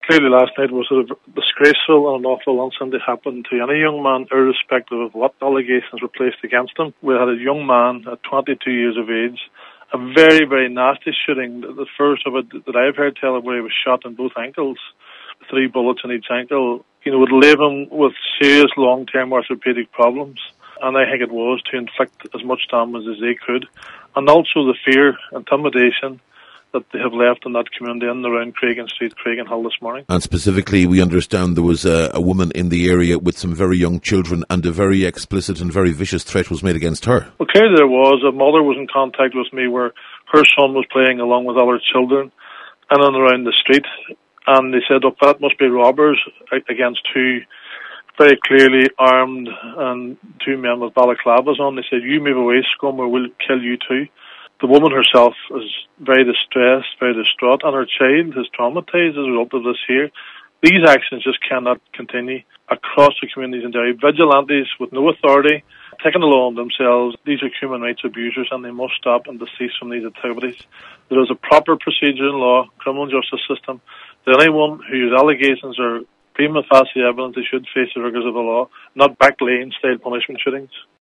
Clearly last night was a disgraceful and an awful incident that happened to any young man, irrespective of what allegations were placed against him. We had a young man at 22 years of age, a very, very nasty shooting. The first of it that I've heard tell where he was shot in both ankles, 3 bullets in each ankle, would leave him with serious long-term orthopedic problems. And I think it was to inflict as much damage as they could. And also the fear, intimidation that they have left in that community in and around Craigan Street, Craigenhill this morning. And specifically, we understand there was a woman in the area with some very young children, and a very explicit and very vicious threat was made against her. Well, clearly there was. A mother was in contact with me where her son was playing along with other children in and around the street. And they said, look, that must be robbers against 2 very clearly armed and 2 men with balaclavas on. They said, you move away, scum, or we'll kill you too. The woman herself is very distressed, very distraught, and her child is traumatised as a result of this here. These actions just cannot continue across the communities in Derry. Vigilantes with no authority, taking the law on themselves. These are human rights abusers, and they must stop and desist from these activities. There is a proper procedure in law, criminal justice system, that anyone whose allegations are prima facie evidence, they should face the rigours of the law, not back lane style punishment shootings.